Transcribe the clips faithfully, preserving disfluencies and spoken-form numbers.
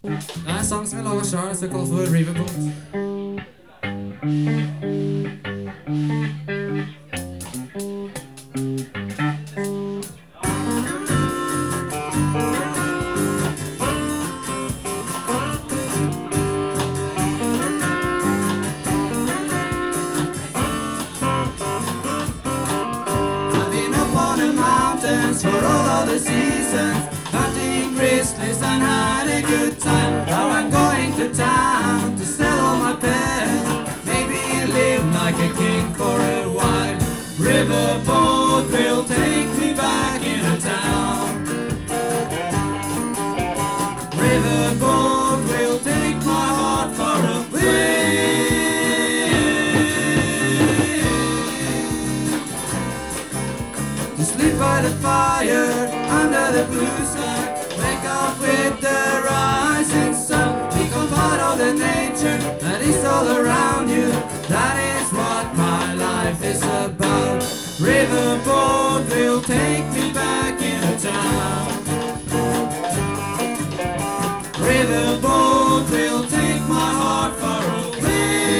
Det er en sang som jeg laget selv, som jeg kaller for Riverboat. For all of the seasons, hunting grizzlies and had a good time. Now I'm going to town to sell all my pets, maybe live like a king for a while. Riverboat will take me back into town. Riverboat will take my heart far away. To sleep by the fire, under the blue sky, wake up with the rising sun. Become part of the nature that is all around you. That is what my life is about. Riverboat will take me back into town. Riverboat will take my heart far away.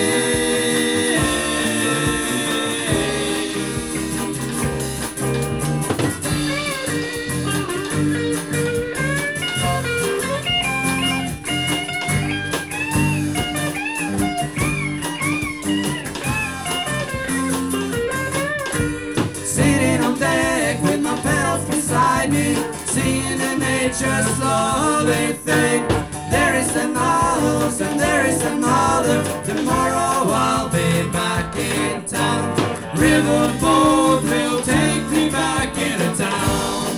Sitting on deck with my pals beside me, seeing the nature slowly fade. There is an house and there is another. Tomorrow I'll be back in town. Riverboat will take me back into town.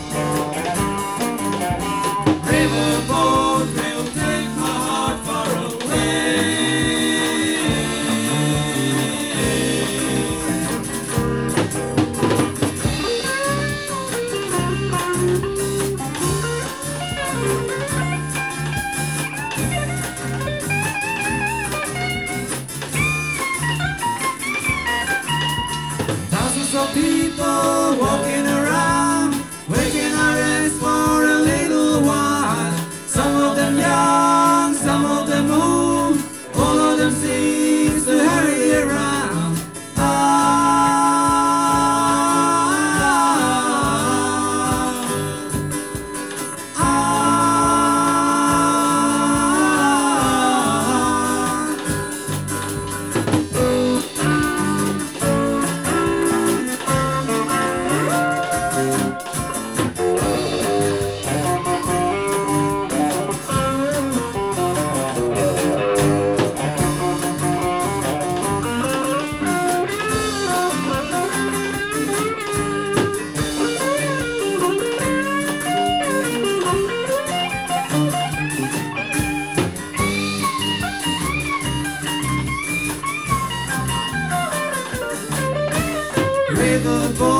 Riverboat will take my heart far away. Thousands of people walking around, waking our rest for a little while. Some of them young, some of them old, all of them seems to hurry around. Ah, Riverboat